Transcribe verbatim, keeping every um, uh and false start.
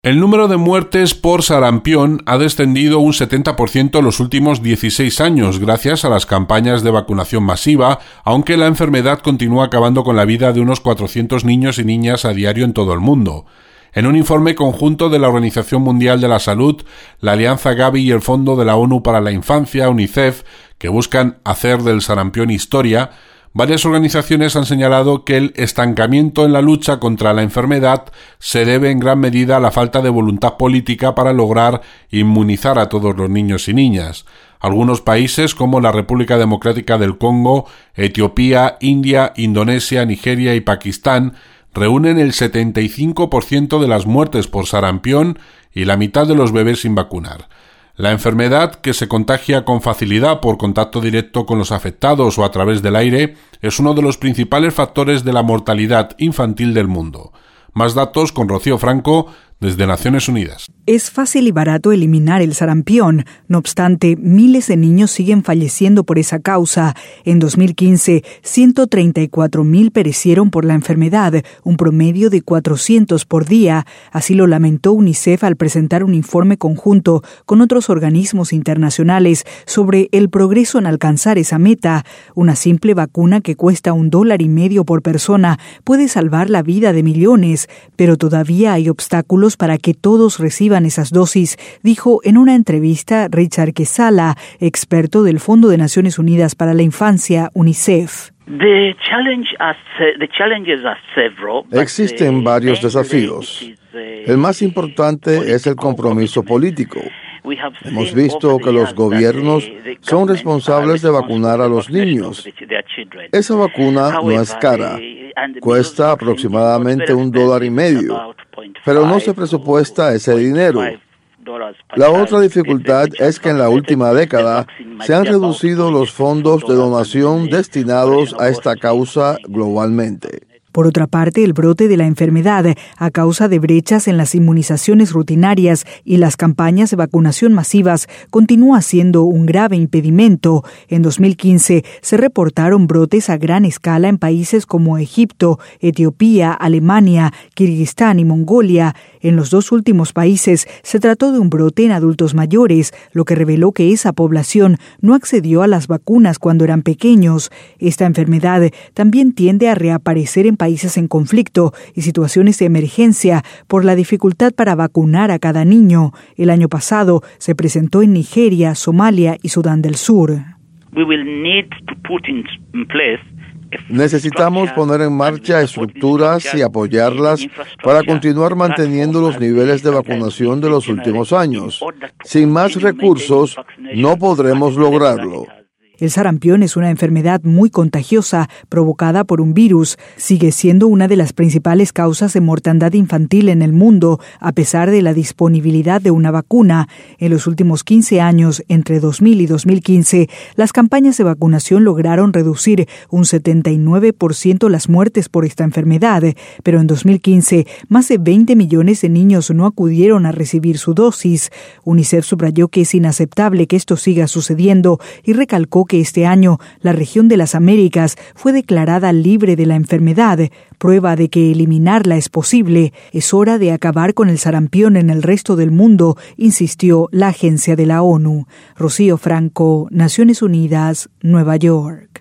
El número de muertes por sarampión ha descendido un setenta por ciento en los últimos dieciséis años gracias a las campañas de vacunación masiva, aunque la enfermedad continúa acabando con la vida de unos cuatrocientos niños y niñas a diario en todo el mundo. En un informe conjunto de la Organización Mundial de la Salud, la Alianza Gavi y el Fondo de la ONU para la Infancia, UNICEF, que buscan hacer del sarampión historia, varias organizaciones han señalado que el estancamiento en la lucha contra la enfermedad se debe en gran medida a la falta de voluntad política para lograr inmunizar a todos los niños y niñas. Algunos países como la República Democrática del Congo, Etiopía, India, Indonesia, Nigeria y Pakistán reúnen el setenta y cinco por ciento de las muertes por sarampión y la mitad de los bebés sin vacunar. La enfermedad, que se contagia con facilidad por contacto directo con los afectados o a través del aire, es uno de los principales factores de la mortalidad infantil del mundo. Más datos con Rocío Franco, desde Naciones Unidas. Es fácil y barato eliminar el sarampión. No obstante, miles de niños siguen falleciendo por esa causa. En dos mil quince, ciento treinta y cuatro mil perecieron por la enfermedad, un promedio de cuatrocientos por día. Así lo lamentó UNICEF al presentar un informe conjunto con otros organismos internacionales sobre el progreso en alcanzar esa meta. Una simple vacuna que cuesta un dólar y medio por persona puede salvar la vida de millones, pero todavía hay obstáculos para que todos reciban esas dosis, dijo en una entrevista Richard Quesala, experto del Fondo de Naciones Unidas para la Infancia, UNICEF. Existen varios desafíos. El más importante es el compromiso político. Hemos visto que los gobiernos son responsables de vacunar a los niños. Esa vacuna no es cara. Cuesta aproximadamente un dólar y medio, pero no se presupuesta ese dinero. La otra dificultad es que en la última década se han reducido los fondos de donación destinados a esta causa globalmente. Por otra parte, el brote de la enfermedad, a causa de brechas en las inmunizaciones rutinarias y las campañas de vacunación masivas, continúa siendo un grave impedimento. En dos mil quince se reportaron brotes a gran escala en países como Egipto, Etiopía, Alemania, Kirguistán y Mongolia. En los dos últimos países se trató de un brote en adultos mayores, lo que reveló que esa población no accedió a las vacunas cuando eran pequeños. Esta enfermedad también tiende a reaparecer en países en conflicto y situaciones de emergencia por la dificultad para vacunar a cada niño. El año pasado se presentó en Nigeria, Somalia y Sudán del Sur. Necesitamos poner en marcha estructuras y apoyarlas para continuar manteniendo los niveles de vacunación de los últimos años. Sin más recursos, no podremos lograrlo. El sarampión es una enfermedad muy contagiosa provocada por un virus. Sigue siendo una de las principales causas de mortandad infantil en el mundo, a pesar de la disponibilidad de una vacuna. En los últimos quince años, entre dos mil y dos mil quince, las campañas de vacunación lograron reducir un setenta y nueve por ciento las muertes por esta enfermedad, pero en dos mil quince, más de veinte millones de niños no acudieron a recibir su dosis. UNICEF subrayó que es inaceptable que esto siga sucediendo y recalcó que este año la región de las Américas fue declarada libre de la enfermedad, prueba de que eliminarla es posible. Es hora de acabar con el sarampión en el resto del mundo, insistió la agencia de la ONU. Rocío Franco, Naciones Unidas, Nueva York.